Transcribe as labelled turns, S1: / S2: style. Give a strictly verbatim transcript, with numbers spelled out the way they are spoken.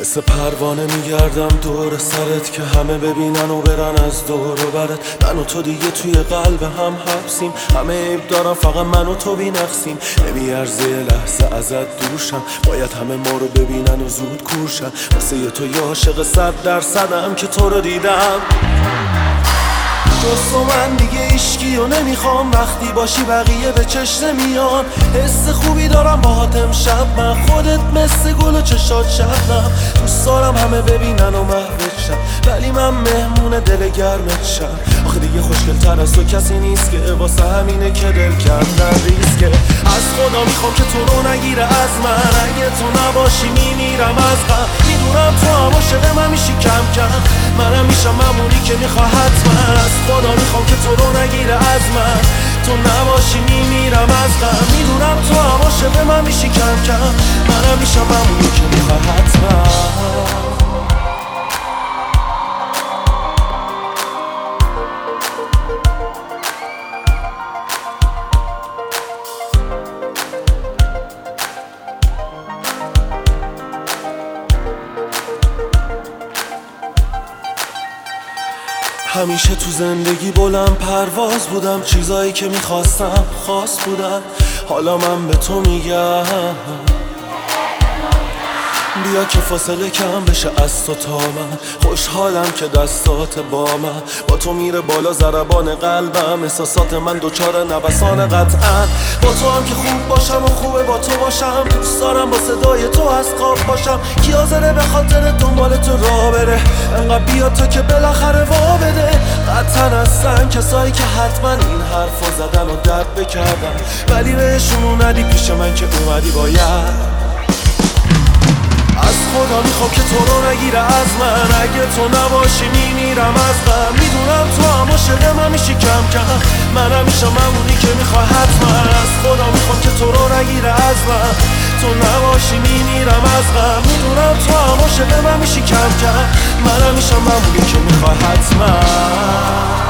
S1: مثل پروانه میگردم دور سرت که همه ببینن و برن از دور و برت. من و تو دیگه توی قلب هم حبسیم، همه عیب دارم فقط من و تو بی‌نقصیم. نمیارزه یه لحظه ازت دوشم، باید همه ما رو ببینن و زود کورشن. واسه یه تو یه عاشق صد درصدم که تو رو دیدم. جز تو من دیگه عشقی و نمیخوام، وقتی باشی بقیه به چشم نمیان. حس خوبی دارم باهات امشب من، خودت مثل گل و چشات شبنم. دوست دارم همه ببینن و محوت شن، ولی من مهمون دل گرمت شم. آخه دیگه خوشگل‌تر از تو کسی نیست که واسه همینه که دل کردن ریسکه. از خدا میخوام که تو رو نگیره از من، اگه تو نباشی میمیرم از غم. میدونم تو هم عاشق من میشی کم کم، منم میشم ممونی که میخواه حتما. از خدا میخوام که تو رو نگیره از من، تو نباشی میمیرم از غم. میدونم تو هم عاشق من میشی کم کم، منم میشم ممونی که میخواه حتما. همیشه تو زندگی بلند پرواز بودم، چیزایی که میخواستم خاص بودن. حالا من به تو میگم بیا که فاصله کم بشه از تو تا من. خوشحالم که دستات با من، با تو میره بالا ضربان قلبم. احساسات من دوچار نوسان قطعا، با تو هم که خوب باشم و خوبه با تو باشم. دوست دارم با صدای تو از خواب باشم، کی حاضره به خاطر دنبال تو راه بره. انقدر بیا تو که بالاخره وا بده. قطعا هستن کسایی که حتما این حرفا زدن و درد بکردن، ولی بهشون اومدی پیش من که اومدی باید. از خدا میخوام که تو رو نگیره از من، اگه تو نباشی میمیرم از غم. میدونم تو هم عاشق من میشی کم کم، منم میشم ممونی که میخواه حتما. از خدا میخوام که تو رو نگیره از من، تو نباشی میمیرم از غم. میدونم تو هم عاشق من میشی کم کم، منم میشم ممونی که میخواه حتما.